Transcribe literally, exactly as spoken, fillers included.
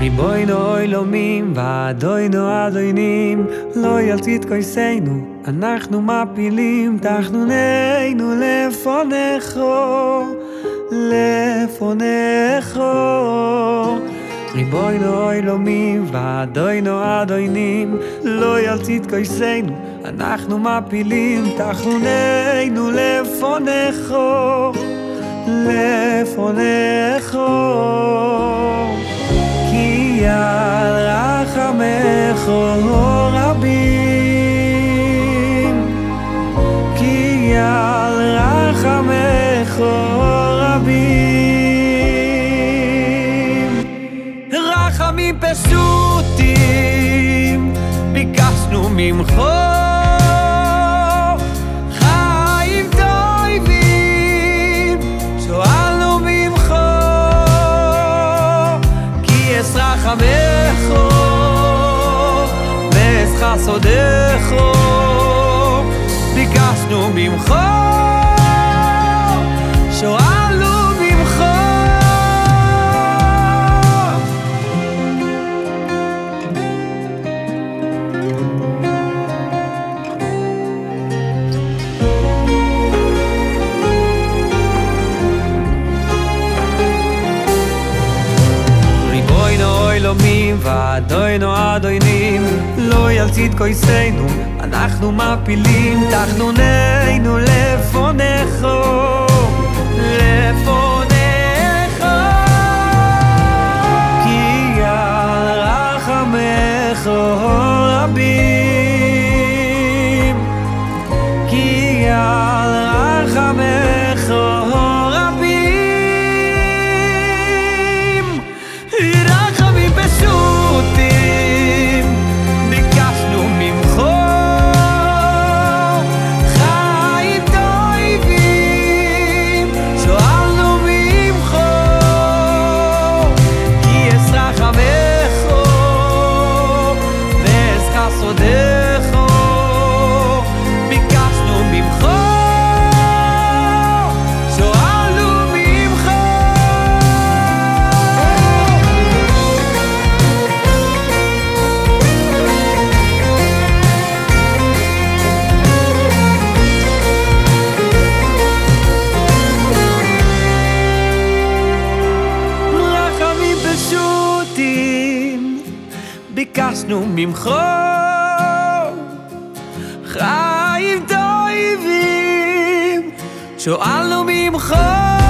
ריבונו עולמים ואדונו אדונים, לא ילצית כויסנו, אנחנו מפילים תחנוננו לפונךו, לפונךו. ריבונו עולמים ואדונו אדונים, לא ילצית כויסנו, אנחנו מפילים תחנוננו לפונךו, לפונךו. כי על רחמך רבים, כי על רחמך רבים, רחמים פשוטים ביקשנו ממך, חיים טובים שואלנו ממך, כי אס רחמך ואס חסדך ביקשנו ממך, שואלנו ממך. ואדונו אדונים, לא ילצית כויסנו, אנחנו מפילים תחנוננו לפונךו, לפונךו. כי על רחמך רבים, כי על רחמך רבים, רחמים פשוטים ביקשנו ממך, חיים טובים שואלנו ממך, כי אס רחמך ואס חסדך ביקשנו ממך, ביקשנו ממך, חיים טובים שואלנו ממך.